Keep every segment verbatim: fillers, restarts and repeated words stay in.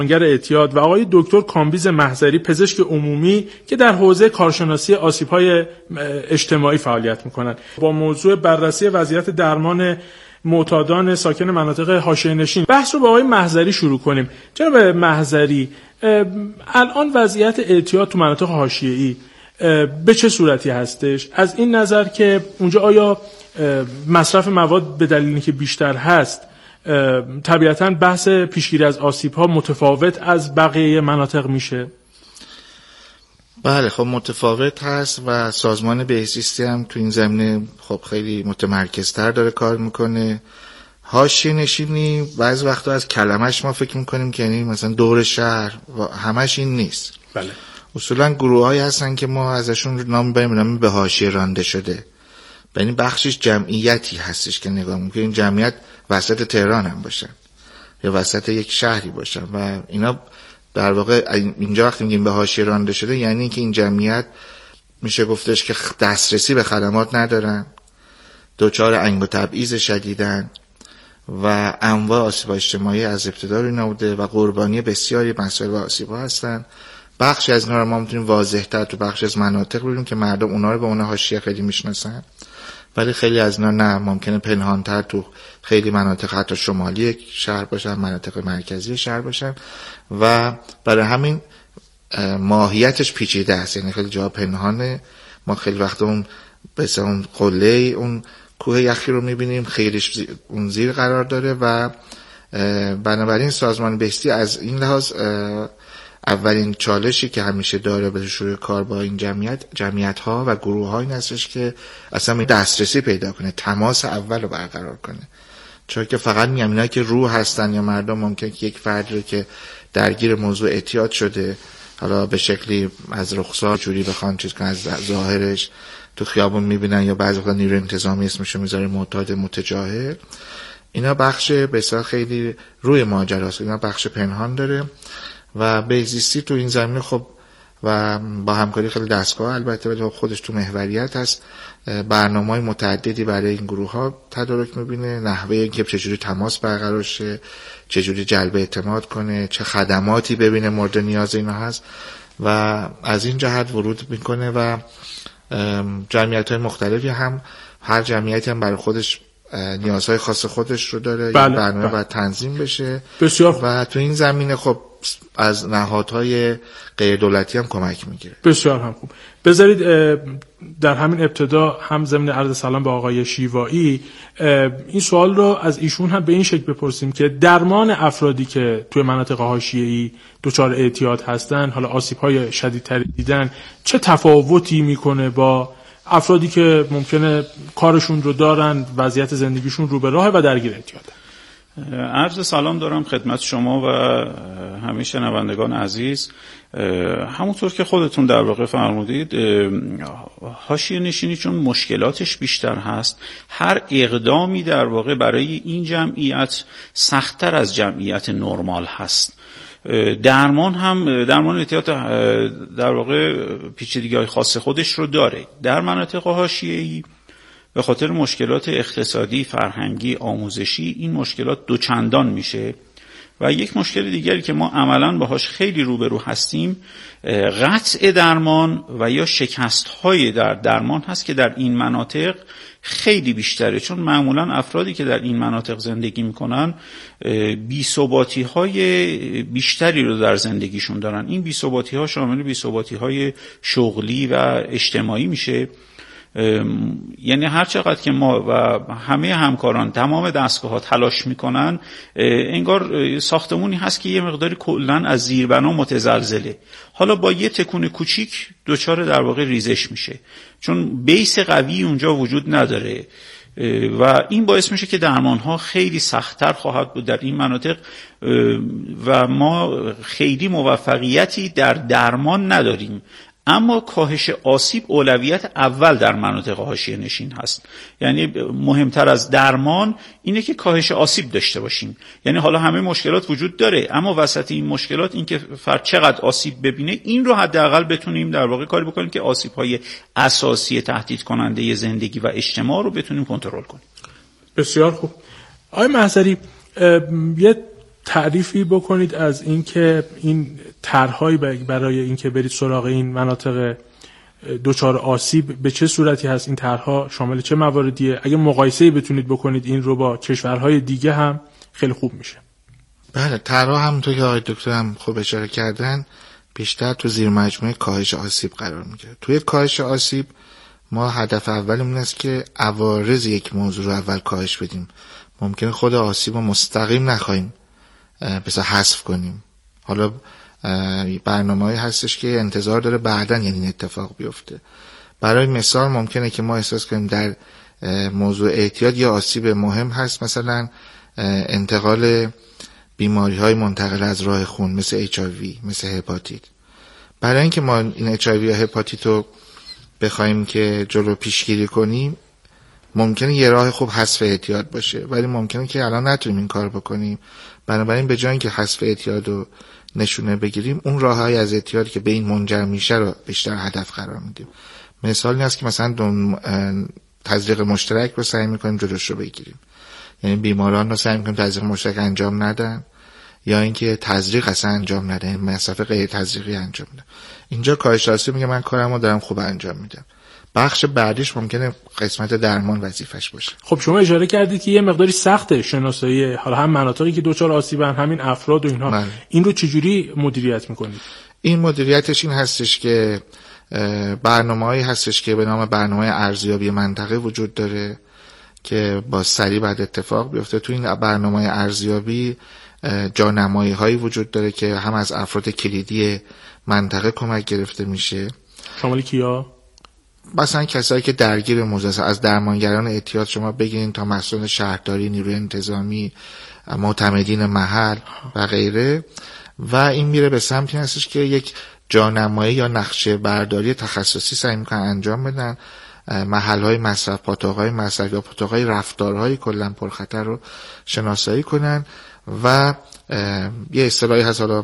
درمانگر اعتیاد و آقای دکتر کامبیز محضری پزشک عمومی که در حوزه کارشناسی آسیب‌های اجتماعی فعالیت می‌کنند. با موضوع بررسی وضعیت درمان معتادان ساکن مناطق حاشیه‌نشین بحث رو با آقای محضری شروع کنیم. جناب محضری، الان وضعیت اعتیاد تو مناطق حاشیه‌ای به چه صورتی هستش؟ از این نظر که اونجا آیا مصرف مواد به دلیل اینکه بیشتر هست طبیعتاً بحث پیشگیری از آسیب‌ها متفاوت از بقیه مناطق میشه؟ بله، خب متفاوت هست و سازمان بهزیستی هم تو این زمینه خب خیلی متمرکزتر داره کار میکنه. حاشیه نشینی بعضی وقتا از کلمش ما فکر میکنیم که یعنی مثلا دور شهر و همش این نیست. بله. اصولا گروه‌هایی هستن که ما ازشون نام میبریم نام به حاشیه رانده شده. یعنی بخشش جمعیتی هستش که نگاه میکنیم این جمعیت وسط تهران هم باشن یا وسط یک شهری باشن و اینا در واقع اینجا وقتی میگیم به حاشیه رانده شده یعنی که این جمعیت میشه گفتش که دسترسی به خدمات ندارن، دچار انگ و تبعیض شدیدن و انواع آسیب اجتماعی از ابتدا رو نبوده و قربانی بسیاری مسائل و آسیب‌ها هستن. بخشی از اینا رو ما میتونیم واضح‌تر تو بخش از مناطق ببینیم که مردم اونا رو به اون حاشیه خیلی میشناسن، ولی خیلی از اینا نه، ممکنه پنهان‌تر تو خیلی مناطق حتی شمالی شهر باشن، مناطق مرکزی شهر باشن و برای همین ماهیتش پیچیده است. یعنی خیلی جا پنهانه، ما خیلی وقت اون مثلا اون قله اون کوه یخی رو میبینیم خیلیش اون زیر قرار داره و بنابراین سازمان بهزیستی از این لحاظ اولین چالشی که همیشه داره به شروع کار با این جمعیت جمعیت ها و گروه ها این هستش که اصلا دسترسی پیدا کنه، تماس اول رو برقرار کنه. چون که فقط میگم اینا که روح هستن یا مردم ممکنه که یک فرد رو که درگیر موضوع اعتیاد شده حالا به شکلی از رخسار جوری بخوان چیز کنن، از ظاهرش تو خیابون میبینن یا بعضی وقتا نیروی انتظامی اسمشو میذاره معتاد متجاهل، اینا بخش بسیار خیلی روی ماجراست، اینا بخش پنهان داره و بهزیستی تو این زمینه خب و با همکاری خیلی دستگاه البته ولی خودش تو محوریت هست برنامه‌های متعددی برای این گروه ها تدارک میبینه، نحوه اینکه چجوری تماس برقرار شه، چجوری جلب اعتماد کنه، چه خدماتی ببینه مورد نیاز اینا هست و از این جهت ورود میکنه و جمعیت‌های مختلفی هم هر جمعیتی هم برای خودش نیازهای خاص خودش رو داره. بله، این برنامه بله. باید تنظیم بشه بسیار خوب. و تو این زمینه خب از نهادهای غیر دولتی هم کمک میگیره. بسیار هم خوب. بذارید در همین ابتدا هم ضمن عرض سلام به آقای شیوایی این سوال رو از ایشون هم به این شکل بپرسیم که درمان افرادی که توی مناطق حاشیه‌ای دچار اعتیاد هستن، حالا آسیب‌های شدیدتری دیدن، چه تفاوتی میکنه با افرادی که ممکنه کارشون رو دارن، وضعیت زندگیشون رو به راه و درگیر اعتیادن؟ عرض سلام دارم خدمت شما و همه شنوندگان عزیز. همونطور که خودتون در واقع فرمودید حاشیه نشینی چون مشکلاتش بیشتر هست، هر اقدامی در واقع برای این جمعیت سخت‌تر از جمعیت نرمال هست. درمان هم درمان اعتیاد در واقع پیچیدگی‌های خاص خودش رو داره. در مناطق حاشیه‌ای به خاطر مشکلات اقتصادی، فرهنگی، آموزشی این مشکلات دوچندان میشه و یک مشکل دیگری که ما عملاً باهاش خیلی روبرو هستیم قطع درمان و یا شکست‌های در درمان هست که در این مناطق خیلی بیشتره، چون معمولاً افرادی که در این مناطق زندگی میکنن بی‌ثباتی‌های بیشتری رو در زندگیشون دارن. این بی‌ثباتی‌ها شامل بی‌ثباتی‌های شغلی و اجتماعی میشه. یعنی هر چقدر که ما و همه همکاران تمام دستگاه‌ها تلاش میکنن انگار ساختمونی هست که یه مقداری کلاً از زیربنا متزلزله، حالا با یه تکون کوچیک دچار در واقع ریزش میشه چون بیس قوی اونجا وجود نداره و این باعث میشه که درمان‌ها خیلی سخت‌تر خواهد بود در این مناطق و ما خیلی موفقیتی در درمان نداریم. اما کاهش آسیب اولویت اول در مناطق حاشیه نشین هست. یعنی مهمتر از درمان اینه که کاهش آسیب داشته باشیم. یعنی حالا همه مشکلات وجود داره اما وسط این مشکلات این که فرد چقدر آسیب ببینه این رو حداقل بتونیم در واقع کاری بکنیم که آسیب‌های اساسی تهدید کننده زندگی و اجتماع رو بتونیم کنترل کنیم. بسیار خوب. آقای محضری، یه تعریفی بکنید از اینکه این طرح‌هایی برای اینکه برید سراغ این مناطق دچار آسیب به چه صورتی هست؟ این طرح‌ها شامل چه مواردیه؟ اگه مقایسه‌ای بتونید بکنید این رو با کشورهای دیگه هم خیلی خوب میشه. بله، طرح‌ها همونطور که آقای دکتر هم خوب اشاره کردن بیشتر تو زیر مجموعه کاهش آسیب قرار میگیره. توی کاهش آسیب ما هدف اولمون است که عوارض یک موضوع رو اول کاهش بدیم. ممکنه خود آسیب رو مستقیم نخواهیم بسا حذف کنیم. حالا برنامه‌ای هستش که انتظار داره بعداً یعنی این اتفاق بیفته. برای مثال ممکنه که ما احساس کنیم در موضوع اعتیاد یا آسیب مهم هست، مثلا انتقال بیماری‌های منتقل از راه خون مثل اچ آی وی، مثل هپاتیت. برای اینکه ما این اچ آی وی یا هپاتیت رو بخوایم که جلو پیشگیری کنیم، ممکنه یه راه خوب حذف اعتیاد باشه، ولی ممکنه که الان نتونیم این کار بکنیم. بنابراین به جای اینکه حذف اعتیاد رو نشونه بگیریم، اون راههای از اعتیاد که به این منجر میشه رو بیشتر هدف قرار میدیم. مثالی هست که مثلا تزریق مشترک رو سعی میکنیم جلوش رو بگیریم، یعنی بیماران رو سعی میکنیم تزریق مشترک انجام ندن، یا اینکه تزریق اصلا انجام ندن، مصرف غیر تزریقی انجام بدن. اینجا کاهش آسیب میگه من کارمو دارم خوب انجام میدم. بخش بعدیش ممکنه قسمت درمان وظیفش باشه. خب شما اشاره کردید که یه مقداری سخته شناسایی حالا هم مناطقی که دچار آسیبن، همین افراد و اینها. من. این رو چجوری مدیریت میکنید؟ این مدیریتش این هستش که برنامه‌ای هستش که به نام برنامه ارزیابی منطقه وجود داره که با سریع بعد اتفاق بیفته. تو این برنامه ارزیابی جانمایی هایی وجود داره که هم از افراد کلیدی منطقه کمک گرفته میشه. شامل کیا؟ مثلا کسایی که درگیر موضوع، از درمانگران اعتیاد شما بگیرین تا مسئول شهرداری، نیروی انتظامی، معتمدین محل و غیره. و این میره به سمتی هستش که یک جانمایی یا نقشه برداری تخصصی سعی میکنن انجام بدن، محل‌های مصرف، پاتوق‌های مصرف یا پاتوق‌های رفتارهای کلاً پرخطر رو شناسایی کنن. و یه اصطلاحی هست، حالا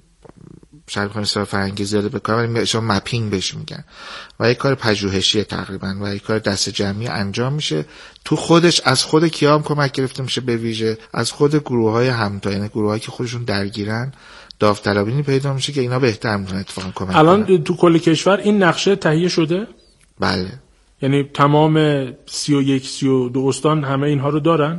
شاید بخوام اصطلاح فرنگی زیاده بکنم، ولی شما مپینگ بهش میگن، و یک کار پژوهشی تقریبا و یک کار دست جمعی انجام میشه. تو خودش از خود کیام کمک گرفته میشه، به ویژه از خود گروه‌های همتا، یعنی گروهایی که خودشون درگیرن، داوطلبینی پیدا میشه که اینا بهتر میتونن اتفاقا کمک الان کنن. تو کل کشور این نقشه تهیه شده؟ بله. یعنی تمام سی و یک سی و دو استان همه اینها رو دارن؟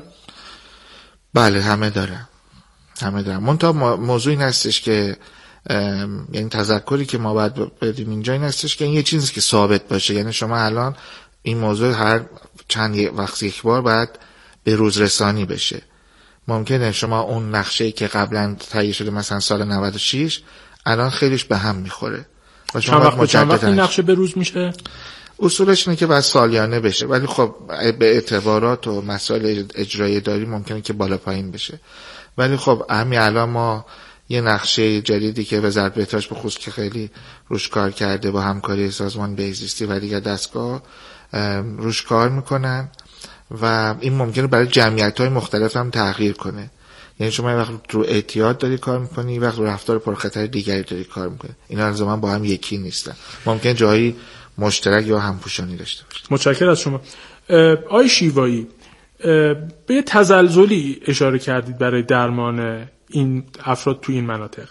بله همه دارن. همه دارن. منتها موضوع این هستش که یعنی تذکری که ما باید بدیم اینجا این هستش که این یه چیزی که ثابت باشه. یعنی شما الان این موضوع هر چند وقت یک بار باید به روز رسانی بشه. ممکنه شما اون نقشه‌ای که قبلا تهیه شده مثلا سال نود و شش الان خیلیش به هم میخوره. چند وقت چند وقت این نقشه به روز میشه؟ اصولش اینه که باید سالیانه بشه، ولی خب به اعتبارات و مسائل اجرایی داری ممکنه که بالا پایین بشه. ولی خب همین الان ما یه نقشه جدیدی که وزارت بهداشت به خصوص که خیلی روش کار کرده با همکاری سازمان بهزیستی و دیگر دستگاه روش کار میکنن و این ممکنه برای جمعیت‌های مختلف هم تغییر کنه. یعنی شما یه وقت رو اعتیاد داری کار میکنی، یه وقت رو رفتار پرخطر دیگری داری کار میکنی. اینا لزوما با هم یکی نیستن، ممکن جایی مشترک یا همپوشانی داشته باشه. متشکرم از شما. آقای شیوایی، به تزلزلی اشاره کردید برای درمان این افراد تو این مناطق.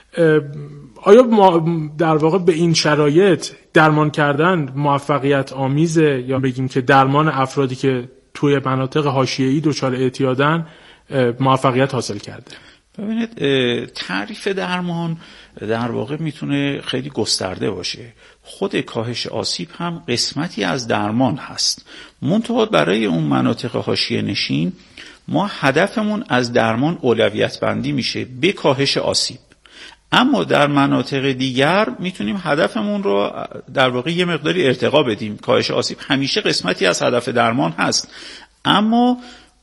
آیا ما در واقع به این شرایط درمان کردن موفقیت آمیزه، یا بگیم که درمان افرادی که توی مناطق حاشیه‌ای دچار اعتیادن موفقیت حاصل کرده؟ ببینید، تعریف درمان در واقع میتونه خیلی گسترده باشه. خود کاهش آسیب هم قسمتی از درمان هست. منتها برای اون مناطق حاشیه نشین ما هدفمون از درمان اولویت بندی میشه به کاهش آسیب. اما در مناطق دیگر میتونیم هدفمون رو در واقع یه مقداری ارتقا بدیم. کاهش آسیب همیشه قسمتی از هدف درمان هست، اما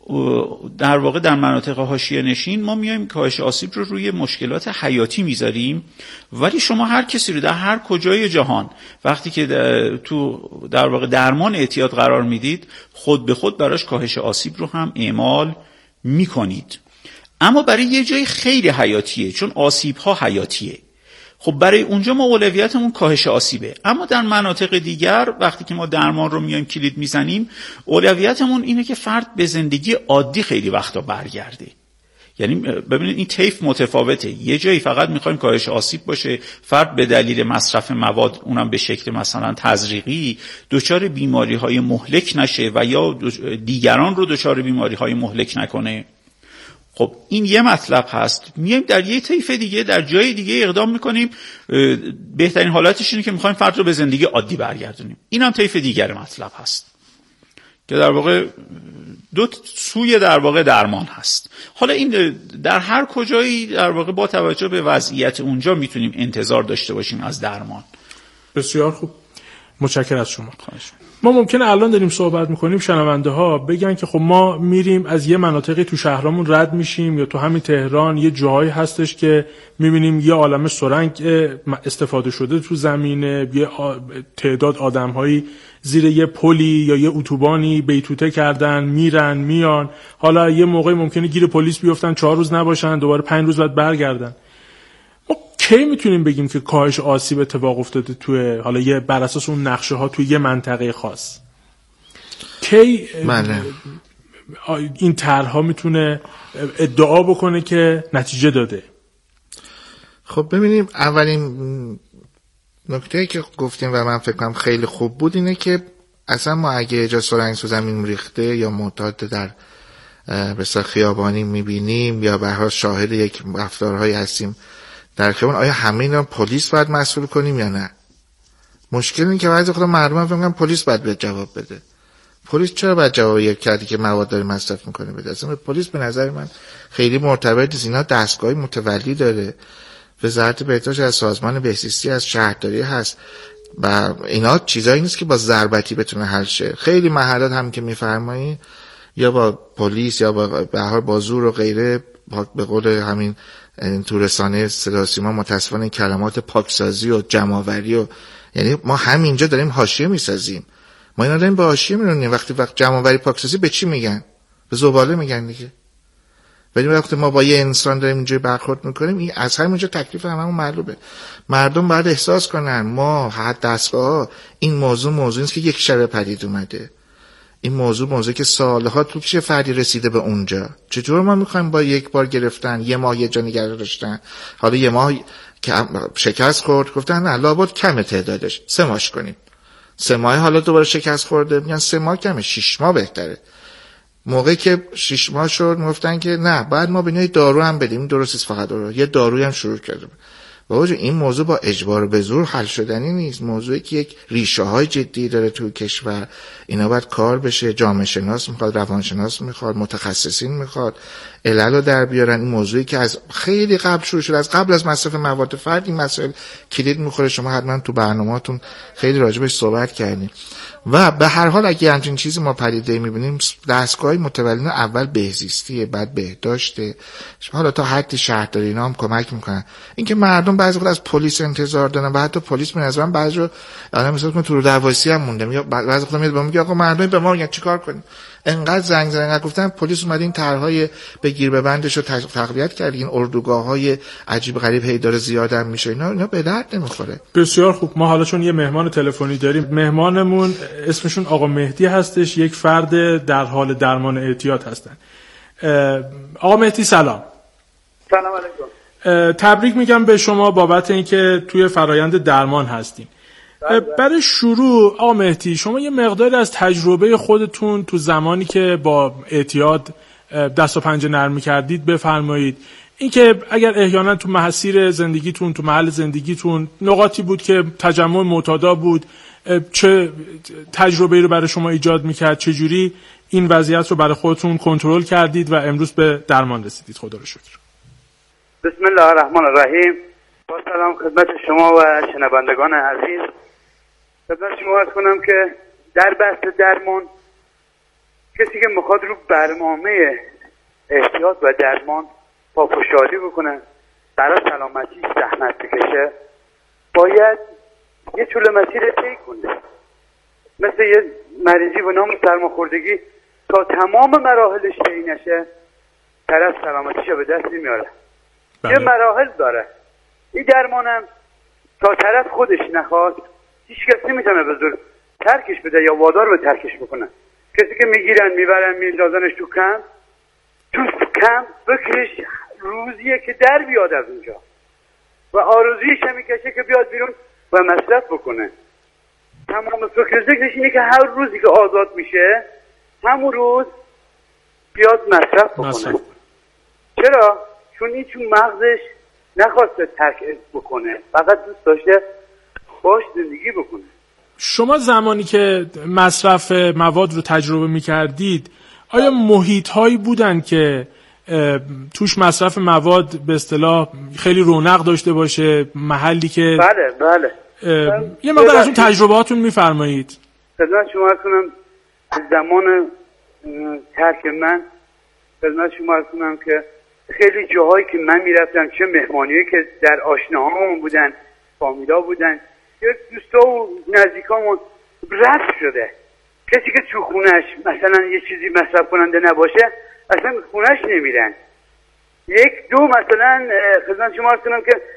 در واقع در مناطق حاشیه نشین ما میایم کاهش آسیب رو روی مشکلات حیاتی میذاریم. ولی شما هر کسی رو در هر کجای جهان وقتی که در تو در واقع درمان اعتیاد قرار میدید، خود به خود براش کاهش آسیب رو هم اعمال میکنید. اما برای یه جای خیلی حیاتیه، چون آسیب ها حیاتیه. خب برای اونجا ما اولویتمون کاهش آسیبه. اما در مناطق دیگر وقتی که ما درمان رو میایم کلید میزنیم، اولویتمون اینه که فرد به زندگی عادی خیلی وقتا برگرده. یعنی ببینید این طیف متفاوته. یه جایی فقط میخوایم کاهش آسیب باشه، فرد به دلیل مصرف مواد اونم به شکل مثلا تزریقی دچار بیماری‌های مهلک نشه و یا دیگران رو دچار بیماری‌های مهلک نکنه. خب این یه مطلب هست. میایم در یه طیف دیگه در جای دیگه اقدام میکنیم، بهترین حالتش اینه که میخوایم فرد رو به زندگی عادی برگردونیم. این هم طیف دیگر مطلب هست که در واقع دو سوی در واقع درمان هست. حالا این در هر کجایی در واقع با توجه به وضعیت اونجا میتونیم انتظار داشته باشیم از درمان. بسیار خوب، متشکرم از شما. خواهش. ما ممکنه الان داریم صحبت میکنیم شنونده ها بگن که خب ما میریم از یه مناطقی تو شهرامون رد میشیم یا تو همین تهران یه جایی هستش که میبینیم یه عالمه سرنگ استفاده شده تو زمینه، یه تعداد آدمهایی زیر یه پلی یا یه اتوبانی بیتوته کردن، میرن میان، حالا یه موقعی ممکنه گیر پلیس بیفتن، چهار روز نباشن، دوباره پنج روز بعد برگردن. ما کی میتونیم بگیم که کاهش آسیب اتفاق افتاده توی حالا یه بر اساس اون نقشه ها توی یه منطقه خاص؟ کی بله. این طرح‌ها میتونه ادعا بکنه که نتیجه داده؟ خب ببینیم، اولین نکته‌ای که گفتیم و من فکر کنم خیلی خوب بود اینه که اصلا ما اگه جا سرنگ تو زمین ریخته یا معتاد در بسیار خیابانی میبینیم یا به هر حال شاهد یک رفتارهایی هستیم در خیابان، آیا همه اینا پلیس باید مسئول کنیم یا نه؟ مشکل اینه که بعضی خود مردم فکر می‌کنن پلیس باید به جواب بده. پلیس چرا باید جواب یک کردی که مواد داره مصرف میکنه بده؟ اصلا پلیس به نظر من خیلی مرتبط نیست. اینا دستگاهی متولی داره، وزارت بهداشت از سازمان بهزیستی از شهرداری هست و اینا چیزایی نیست که با ضربتی بتونه حل شه. خیلی محلات هم که میفرمایید یا با پلیس یا با به هر با زور و غیره، به قول همین تو رسانه صدا و سیما متاسفانه کلمات پاکسازی و جمع‌آوری و یعنی ما همینجا داریم حاشیه میسازیم. ما اینا داریم به حاشیه میرونیم. وقتی وقت جمع‌آوری پاکسازی به چی میگن؟ به زباله میگن دیگه. ولی وقتی ما با یه انسان داریم اینجوری برخورد میکنیم، این از همینجا تکلیف هممون معلومه. مردم باید احساس کنن ما حد دستگاه این موضوع موضوعی نیست که یک شب پدید اومده. این موضوع موضوعی که سالها تو چه فردی رسیده به اونجا. چطور ما میخوایم با یک بار گرفتن یه ماه یه جا نگه داشتن، حالا یه ماه که شکست خورد گفتن نه لابد کم تعدادش سه ماهش کنیم، سه ماه حالا دوباره شکست خورده میگن سه ماه کمه، شش ماه بهتره. موقعی که شش ماه شد میگفتن که نه بعد ما بنای دارو هم بدیم. درست است، فقط دارو، یه دارویی هم شروع کرده. واقعا این موضوع با اجبار به زور حل شدنی نیست. موضوعی که یک ریشه های جدی داره تو کشور، اینا باید کار بشه. جامعه شناس میخواد، روانشناس میخواد، متخصصین میخواد علل رو در بیارن. این موضوعی که از خیلی قبل شروع شد، از قبل از مصرف مواد فرد این مسائل کلید میخوره. شما حتما تو برنامه‌تون خیلی راجبش صحبت کردین و به هر حال اگه همچین چیزی ما پدیده میبینیم، دستگاه متولین اول بهزیستیه، بعد بهداشته، حالا تا حدی شهرداری اینا هم کمک میکنن. اینکه مردم بعضی وقت از پلیس انتظار دارن و حتی پلیس به نظرم بعضی وقت آدم مثلا تو رو درواسی هم مونده، میگه بعضی وقت میاد میگه آقا مردم به ما میگن چیکار کنیم، انقدر زنگ زدن انقدر گفتن پلیس اومد این طرحهای بگیر ببندش رو تقویت کرد، این اردوگاه‌های عجیب غریب هی داره زیاد هم میشه، اینا اینا به درد نمیخوره. بسیار خوب. ما حالا چون یه مهمان تلفنی داریم، مهمانمون اسمشون آقا مهدی هستش، یک فرد در حال درمان اعتیاد هستن. آقا مهدی سلام. سلام علیکم. تبریک میگم به شما بابت اینکه توی فرایند درمان هستین. برای شروع آقا مهدی، شما یه مقداری از تجربه خودتون تو زمانی که با اعتیاد دست و پنجه نرم می‌کردید بفرمایید. اینکه اگر احیانا تو مسیر زندگیتون، تو محل زندگیتون نقاطی بود که تجمع معتادا بود، چه تجربه‌ای رو برای شما ایجاد می‌کرد، چه جوری این وضعیت رو برای خودتون کنترل کردید و امروز به درمان رسیدید؟ خدا رو شکر. بسم الله الرحمن الرحیم. با سلام خدمت شما و شنوندگان عزیز. خدمت شما عرض کنم که در بحث درمان، کسی که میخواد رو برنامه احتیاط و درمان پافشاری بکنه، برای سلامتی زحمت بکشه، باید یه طول مسیر طی کنه. مثل یه مریضی به نام سرماخوردگی تا تمام مراحلش طی نشه، طرف سلامتیشو به دست نمیاره. یه مراحل داره. این درمانم تا طرف خودش نخواد، هیچ کس نمیتونه به زور ترکش بده یا وادار به ترکش بکنه. کسی که میگیرن میبرن میندازنش تو کمپ، تو کم فکرش روزیه که در بیاد از اونجا و آرزویش هم میکشه که بیاد بیرون و مصرف بکنه. تمام فکر ذکرش اینه که هر روزی که آزاد میشه همون روز بیاد مصرف بکنه. مصرف. چرا؟ چون این چون مغزش نخواسته ترک بکنه، فقط دوست داشته باش زندگی بکنه. شما زمانی که مصرف مواد رو تجربه میکردید آیا محیط هایی بودن که توش مصرف مواد به اصطلاح خیلی رونق داشته باشه، محلی که بله بله یه مقدار از اون تجربهاتون میفرمایید؟ خدمت شما عرض کنم زمان ترک من خدمت شما عرض کنم که خیلی جاهایی که من میرفتم، چه مهمانیایی که در آشناهامون بودن، فامیلا بودن، یا دوستا و نزدیکامون رفت شده، کسی که تو خونش مثلا یه چیزی مصرف کننده نباشه اصلا خونش نمیرن. یک دو مثلا خدمت شما عرض کنم که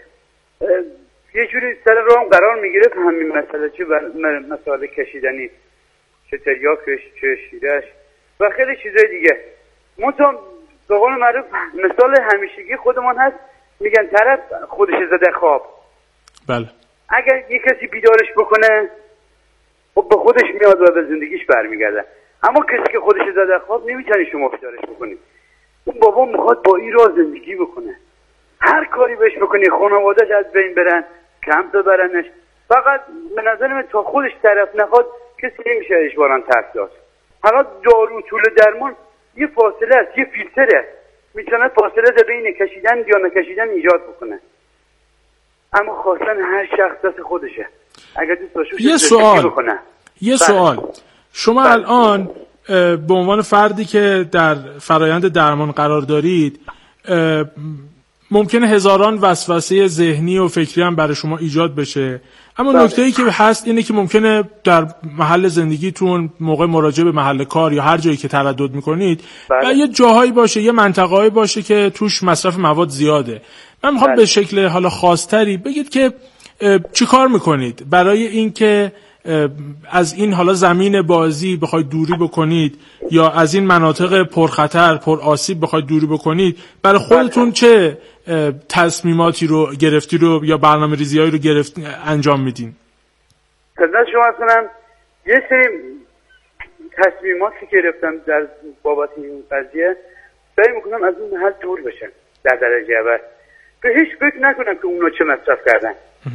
یه جوری سر راهم قرار میگرفت همین مسئله، چه مسئله کشیدنی، چه تریاکش، چه شیرش و خیلی چیزای دیگه. منتها به قول معروف مثال همیشگی خودمان هست، میگن طرف خودش زده خواب. بله. اگر یه کسی بیدارش بکنه خب به خودش میاد و به زندگیش برمیگرده، اما کسی که خودش زده خواب نمیتونی شما بیدارش بکنی. اون بابا میخواد با این راه زندگی بکنه، هر کاری بهش بکنی خانواده‌اش از بین برن، کم ببرنش، فقط به نظر من تا خودش طرف نخواد کسی نمیشه اجبارا ترک داد. حالا دارو طول درمان یه فاصله است، یه فیلتره، میتونه فاصله در بین کشیدن یا نکشیدن ایجاد بکنه، اما خواستن هر شخص دست خودشه. اگر دوست داشته یه سوال بکنه. یه سوال شما بله. الان به عنوان فردی که در فرایند درمان قرار دارید ممکنه هزاران وسوسه ذهنی و فکری هم برای شما ایجاد بشه، اما بله. نکته‌ای که هست اینه که ممکنه در محل زندگیتون موقع مراجعه به محل کار یا هر جایی که تردد میکنید بله. یه جاهایی باشه، یه منطقه‌ای باشه که توش مصرف مواد زیاده. من میخوام بله. به شکل حالا خاص‌تری بگید که چی کار میکنید برای اینکه از این حالا زمین بازی بخواید دوری بکنید یا از این مناطق پرخطر پر آسیب بخواید دوری بکنید، برای خودتون چه تصمیماتی رو گرفتی رو یا برنامه ریزیایی رو گرفت انجام میدین؟ خدمت شما کنم یه سری تصمیماتی که گرفتم در بابت این قضیه سعی میکنم از این حل دور بشم در درجه اول، به هیچ فکر نکنم که اونا چه مصرف کردن.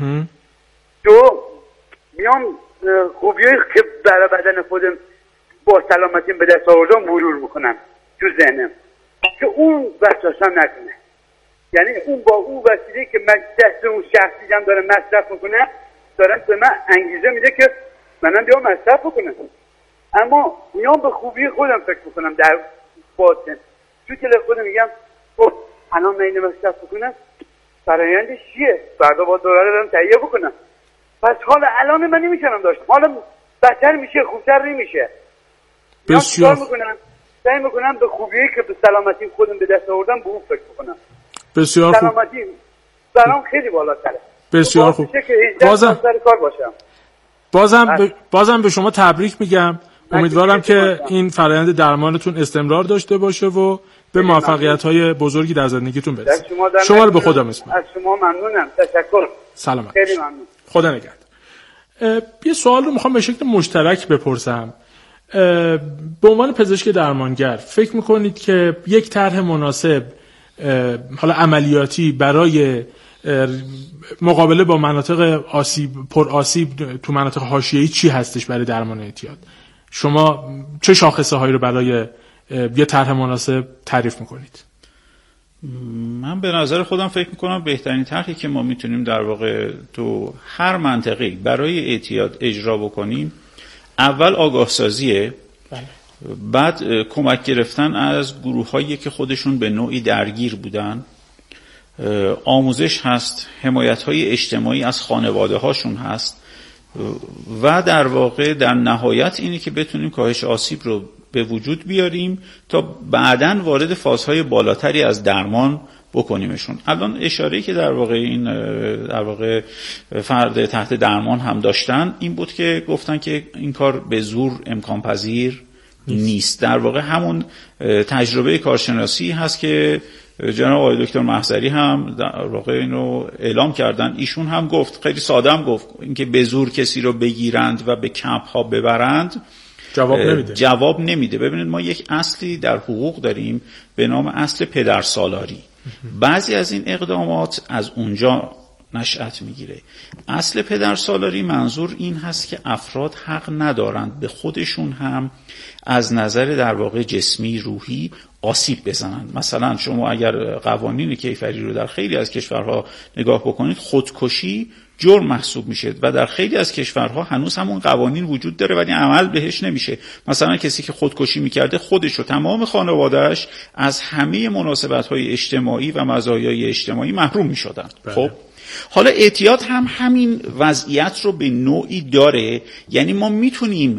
دو میام خوبیایی که برای بدن خودم با سلامتیم به دست آوردم مرور میکنم تو ذهنم که اون وسوسه نکنه، یعنی اون با اون وسیله که من دست اون شخص دیدم داره مصرف میکنه داره به من انگیزه میده که منم بیام مصرف بکنم، اما میام به خوبی خودم فکر میکنم در باطن، تو که خودم میگم خب الان من اینو مصرف بکنم فرآیندش چیه، فردا با دوراره دارم تهیه بکنم، پس حالا الان من نمیتونم داشت، حالا بدتر میشه خوبتر نمیشه. بسیار میکنم سعی میکنم به خوبیه که به سلامتی خودم به دست آوردم به اون فکر بکنم. بسیار خوب. سلامتی برام خیلی بالاتره. بسیار خوب. بازم سر کار باشم. بازم ب... بازم به شما تبریک میگم. امیدوارم که این فرآیند درمانتون استمرار داشته باشه و به موفقیت‌های بزرگی در زندگیتون برسید. شما, شما رو به خدا میسپارم. از شما ممنونم. تشکر. سلامت. خیلی ممنون. خدا نگهدار. یه سوال رو میخوام به شکل مشترک بپرسم. به عنوان پزشک درمانگر فکر میکنید که یک طرح مناسب حالا عملیاتی برای مقابله با مناطق آسیب پر آسیب تو مناطق حاشیه‌ای چی هستش برای درمان اعتیاد؟ شما چه شاخصه هایی رو برای یه طرح مناسب تعریف میکنید؟ من به نظر خودم فکر میکنم بهترین طرحی که ما میتونیم در واقع تو هر منطقه‌ای برای اعتیاد اجرا بکنیم اول آگاه سازیه، بعد کمک گرفتن از گروه هایی که خودشون به نوعی درگیر بودن، آموزش هست، حمایت های اجتماعی از خانواده هاشون هست و در واقع در نهایت اینه که بتونیم کاهش آسیب رو به وجود بیاریم تا بعداً وارد فازهای بالاتری از درمان بکنیمشون. الان اشاره‌ای که در واقع این در واقع فرد تحت درمان هم داشتن این بود که گفتن که این کار به زور امکان پذیر نیست, نیست. در واقع همون تجربه کارشناسی هست که جناب آقای دکتر محضری هم در واقع اینو اعلام کردن. ایشون هم گفت، خیلی ساده هم گفت، اینکه به زور کسی رو بگیرند و به کمپ ها ببرند جواب نمیده. جواب نمیده. ببینید ما یک اصلی در حقوق داریم به نام اصل پدرسالاری. بعضی از این اقدامات از اونجا نشأت میگیره. اصل پدرسالاری منظور این هست که افراد حق ندارند به خودشون هم از نظر در واقع جسمی روحی آسیب بزنند. مثلا شما اگر قوانین کیفری رو در خیلی از کشورها نگاه بکنید، خودکشی جرم محسوب میشه و در خیلی از کشورها هنوز همون قوانین وجود داره ولی عمل بهش نمیشه. مثلا کسی که خودکشی میکرده خودش و تمام خانواده‌اش از همه مناسبت‌های اجتماعی و مزایای اجتماعی محروم میشدن. خب حالا اعتیاد هم همین وضعیت رو به نوعی داره، یعنی ما میتونیم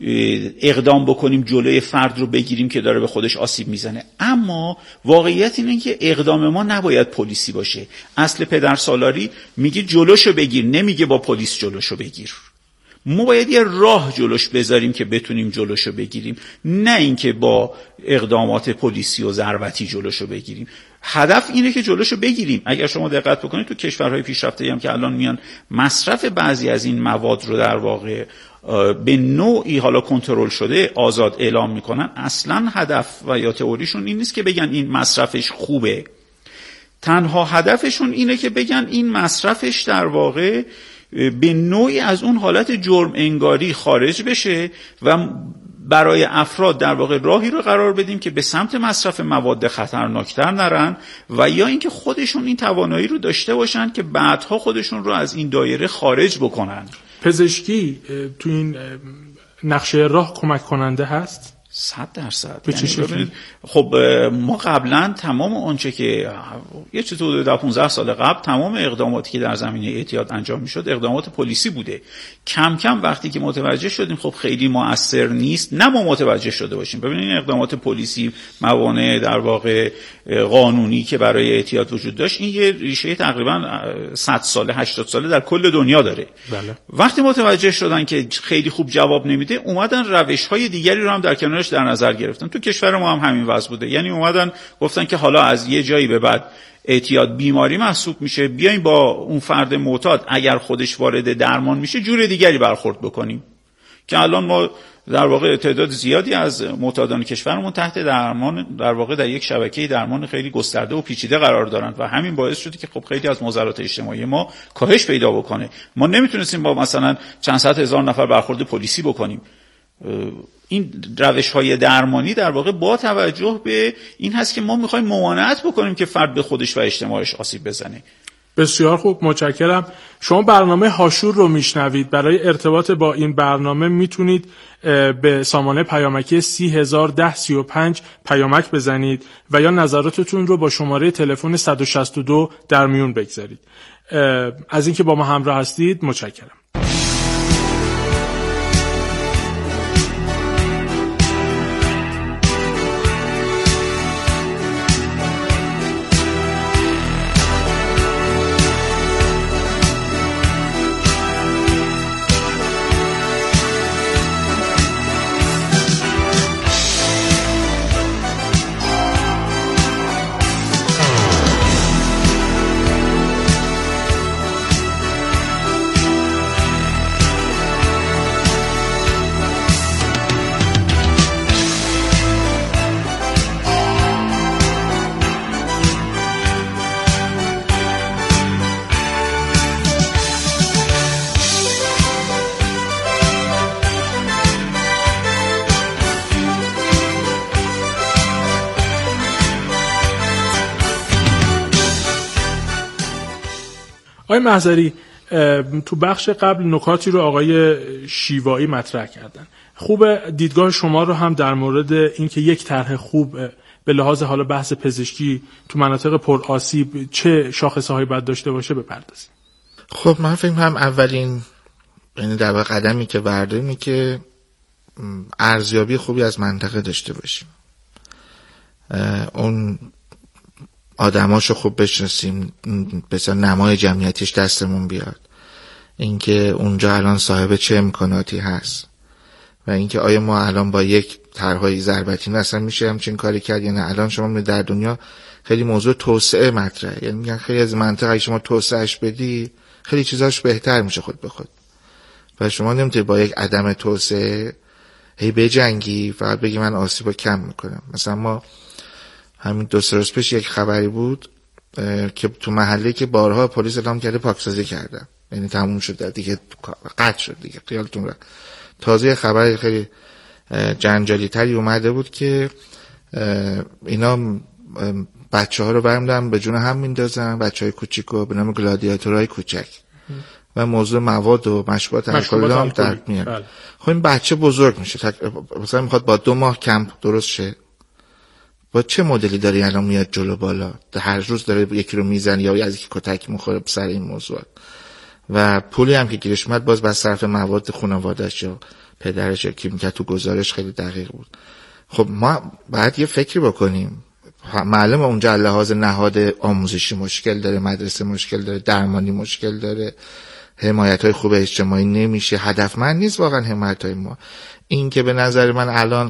اقدام بکنیم جلوی فرد رو بگیریم که داره به خودش آسیب میزنه، اما واقعیت اینه که اقدام ما نباید پلیسی باشه. اصل پدرسالاری میگه جلوشو بگیر، نمیگه با پلیس جلوشو بگیر. ما باید یه راه جلوش بذاریم که بتونیم جلوشو بگیریم، نه اینکه با اقدامات پلیسی و ضربتی جلوشو بگیریم. هدف اینه که جلوشو بگیریم. اگر شما دقت بکنید تو کشورهای پیشرفته هم که الان میان مصرف بعضی از این مواد رو در واقع به نوعی حالا کنترل شده آزاد اعلام میکنن، اصلا هدف و یا تئوریشون این نیست که بگن این مصرفش خوبه. تنها هدفشون اینه که بگن این مصرفش در واقع به نوعی از اون حالت جرم انگاری خارج بشه و برای افراد در واقع راهی رو قرار بدیم که به سمت مصرف مواد خطرناکتر نرن و یا اینکه خودشون این توانایی رو داشته باشن که بعدها خودشون رو از این دایره خارج بکنن. پزشکی تو این نقشه راه کمک کننده هست؟ صد درصد. به چه شکلی؟ خب ما قبلا تمام آنچه که یه چطور ده پانزده سال قبل تمام اقداماتی که در زمینه اعتیاد انجام میشد اقدامات پلیسی بوده. کم کم وقتی که متوجه شدیم خب خیلی مؤثر نیست، نه ما متوجه شده باشیم. ببینید این اقدامات پلیسی، موانع در واقع قانونی که برای اعتیاد وجود داشت، این یه ریشه تقریبا صد ساله هشتاد ساله در کل دنیا داره. بله. وقتی متوجه شدن که خیلی خوب جواب نمیده، اومدن روش‌های دیگری رو هم در کنارش در نظر گرفتن. تو کشور ما هم همین وضع بوده. یعنی اومدن گفتن که حالا از یه جایی به بعد اعتیاد بیماری محسوب میشه، بیایم با اون فرد معتاد اگر خودش وارد درمان میشه جور دیگری برخورد بکنیم. که الان ما در واقع تعداد زیادی از معتادان کشورمون تحت درمان در واقع در یک شبکه درمان خیلی گسترده و پیچیده قرار دارند و همین باعث شده که خب خیلی از معضلات اجتماعی ما کاهش پیدا بکنه. ما نمیتونستیم با مثلا چند صد هزار نفر برخورد پلیسی بکنیم. این روش‌های درمانی در واقع با توجه به این هست که ما می‌خوایم ممانعت بکنیم که فرد به خودش و اجتماعش آسیب بزنه. بسیار خوب، متشکرم. شما برنامه هاشور رو میشنوید. برای ارتباط با این برنامه میتونید به سامانه پیامکی سی هزار ده سی و پنج پیامک بزنید و یا نظراتتون رو با شماره تلفن صد و شصت و دو در میون بگذارید. از اینکه با ما همراه هستید متشکرم. آقای محضری، تو بخش قبل نکاتی رو آقای شیوایی مطرح کردن. خوب دیدگاه شما رو هم در مورد اینکه یک طرح خوب به لحاظ حالا بحث پزشکی تو مناطق پر آسیب چه شاخصه‌هایی باید داشته باشه بپردازیم. خب من فکر کنم اولین یعنی در واقع قدمی که برداریم که ارزیابی خوبی از منطقه داشته باشیم. اون آدماشو خوب بشناسیم، بسیار نمای جمعیتیش دستمون بیاد، اینکه اونجا الان صاحب چه امکاناتی هست و اینکه آیا ما الان با یک طرحهای ضربتین اصلا میشه همچین کاری کرد یا نه. الان شما در دنیا خیلی موضوع توسعه مطرحه، یعنی میگن خیلی از مناطق اگه شما توسعهش بدی خیلی چیزاش بهتر میشه خود به خود، و شما نمیتونی با یک عدم توسعه هی بجنگی فقط بگی من آسیبو کم میکنم. مثلا ما همین دو سه روز پیش یک خبری بود که تو محله که بارها پلیس اعلام کرده پاکسازی کردن، یعنی تموم شد دیگه، قطع شد دیگه، خیالتون را. تازه خبر خیلی جنجالی تری اومده بود که اینا بچه ها رو برمیدارن به جون هم میندازن، بچه های کوچیکو به نام گلادیاتورهای کوچک و موضوع مواد و مشروبات الکلی هم در میاد. خب این بچه بزرگ میشه، تک... مثلا میخواد با دو ماه کمپ درست شه، با چه مدلی داری الان میاد جلو بالا، هر روز داره یکی رو میزنه یا از یکی کتک میخوره سر این موضوع، و پولی هم که گیرش اومد باز بس صرف مواد خانواده‌اش یا پدرش یا کی میگه تو گزارش خیلی دقیق بود. خب ما باید یه فکری بکنیم. معلومه اونجا لحاظ نهاد آموزشی مشکل داره، مدرسه مشکل داره، درمانی مشکل داره، حمایت‌های خوب اجتماعی نمیشه، هدفمند نیست واقعا حمایت‌های ما. این که به نظر من الان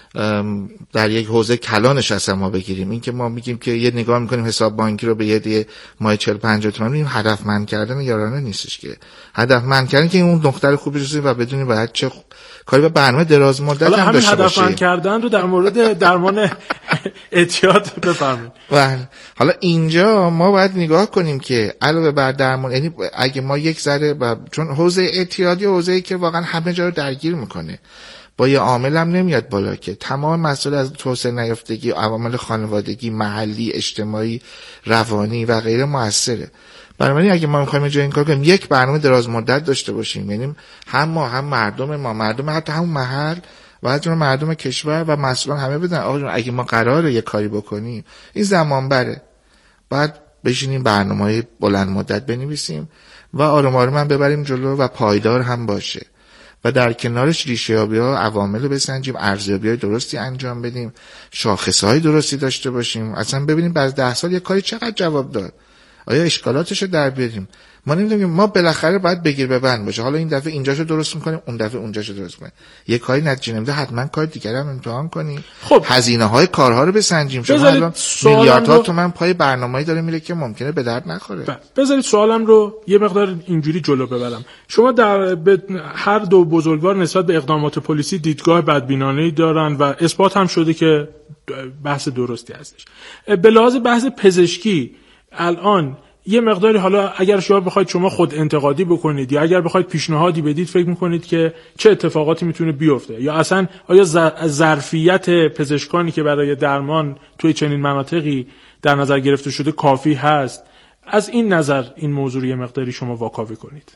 در یک حوزه کلانش اصلا ما بگیریم، این که ما میگیم که یه نگاه میکنیم حساب بانکی رو به یه دیگه ماه چهل پنجاه تومن، این هدفمند کردن یارانه نیستش. که هدفمند کردن که اون نقطه خوبی رسید و بدونیم باید چه کاری به برنامه دراز مدت هم داشته باشیم. حالا همین هدفمند کردن رو در مورد درمان اعتیاد بفرمایید. بله، حالا اینجا ما باید نگاه کنیم که علاوه بر درمان، یعنی اگه ما یک ذره، چون حوزه اعتیادی حوزه‌ای که واقعا همه جا رو درگیر میکنه، با یه عامل هم نمیاد بالا که تمام مسائل از توسعه نیافتگی، عوامل خانوادگی، محلی، اجتماعی، روانی و غیره موثره. بنابراین اگه ما میخوایم جای این کار کنیم، یک برنامه دراز مدت داشته باشیم، یعنی هم ما هم مردم ما، مردم حتی همون محل و حتی مردم کشور و مسئولان همه بدن آقا اگه ما قراره یه کاری بکنیم این زمان بره، باید بشینیم برنامه‌های بلند مدت بنویسیم و آروم آروم هم ببریم جلو و پایدار هم باشه، و در کنارش ریشه‌یابی‌ها، عوامل رو بسنجیم، ارزیابی‌های درستی انجام بدیم، شاخص‌های درستی داشته باشیم، اصلا ببینیم بعد ده سال یه کاری چقدر جواب داد، آیا اشکالاتش رو در بیاریم. ما نمی‌دونیم، ما بالاخره باید بگیر ببند باشه، حالا این دفعه اینجاشو درست می‌کنیم، اون دفعه اونجاشو درست می‌کنیم، یه کاری نتیجه نمیده حتما کار دیگه هم امتحان کنیم. خب هزینه‌های کارها رو بسنجیم. شما الان میلیاردها تومان پای برنامه‌ای داره میره که ممکنه به درد نخوره. بذارید سوالم رو یه مقدار اینجوری جلو ببرم. شما در هر دو بزرگوار نسبت به اقدامات پلیسی دیدگاه بدبینانه‌ای دارن و اثبات هم شده که بحث درستی هستش. به لحاظ بحث پزشکی الان یه مقداری، حالا اگر شما بخواید شما خود انتقادی بکنید یا اگر بخواید پیشنهادی بدید، فکر میکنید که چه اتفاقاتی میتونه بیفته، یا اصلا آیا ظرفیت پزشکانی که برای درمان توی چنین مناطقی در نظر گرفته شده کافی هست؟ از این نظر این موضوع رو یه مقداری شما واکاوی کنید.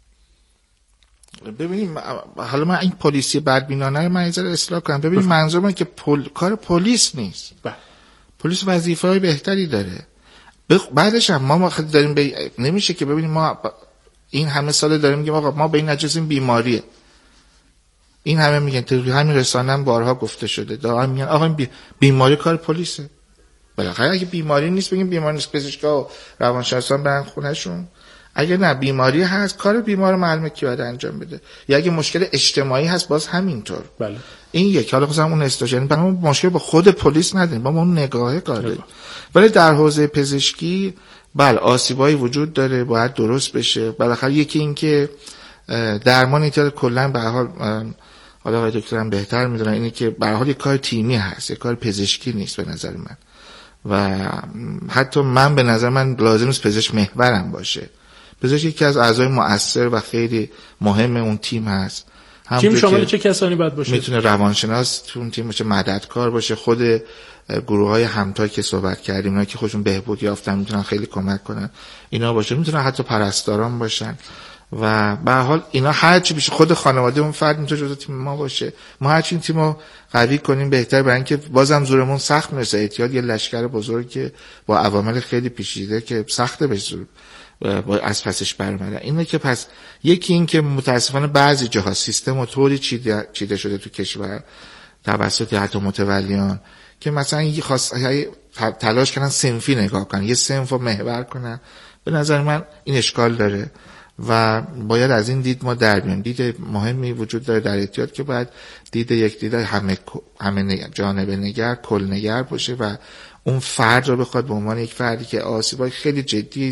ببینیم، حالا من این پلیسی بدبینانه رو من یه اصلاح کنم. ببینیم منظور من که پل... کار پلیس نیست. بله. پلیس وظیفه‌های بهتری داره. بعدش هم ما ما داریم به... نمیشه که ببینیم ما این همه سال داریم میگیم آقا ما به این نجسیم بیماریه، این همه میگن، تو همین رسانه هم بارها گفته شده، دارن میگن آقا این بی... بیماری کار پلیسه. بالاخره اگه بیماری نیست بگیم بیماری نیست، پزشکا و روانشناسان برن خونهشون. اگه نه بیماری هست، کار بیمار معلومه کی باید انجام بده، یا اگه مشکل اجتماعی هست باز همینطور. بله. این یک حالا خصوصا اون استاشن برای مشکل با خود پلیس نداریم، با اون نگاهه کار داریم. ولی در حوزه پزشکی بله آسیبایی وجود داره، باید درست بشه. بالاخره یکی این که درمان اعتیاد کلا به هر حال، حالا آقای دکترم بهتر میدونن، اینه که به هر حال یک کار تیمی هست، یک کار پزشکی نیست به نظر من. و حتی من به نظر من لازم نیست پزشک محورم باشه. پزشک یکی از اعضای مؤثر و خیلی مهم اون تیم هست. تیم شامل چه کسانی باید باشه؟ میتونه روانشناس تو اون تیم باشه، مددکار باشه، خود گروه‌های همتا که صحبت کردیم اینا که خودشون بهبود یافتن میتونن خیلی کمک کنن، اینا باشه، میتونن حتی پرستاران باشن. و به هر حال اینا هر چی بشه، خود خانواده اون فرد میتونه جزء تیم ما باشه. ما هر چی تیمو قوی کنیم بهتر، برای اینکه بازم زورمون سخت میشه. اعتیاد یه لشکر بزرگه با عوامل خیلی پیچیده که سخته بهش زور با از پسش برمیاد. اینه که پس یکی این که متاسفانه بعضی جاها سیستم و طوری چیده, چیده شده تو کشور توسط حتی متولیان که مثلا یه خاص تلاش کردن صنفی نگاه کنن، یه صنف رو محور کنن. به نظر من این اشکال داره و باید از این دید ما در بیان. دید مهمی وجود داره در احتیاط که باید دید یک دید همه همه جانبه نگر، کل نگر باشه و اون فرد رو بخواد به عنوان یک فردی که آسیبای خیلی جدی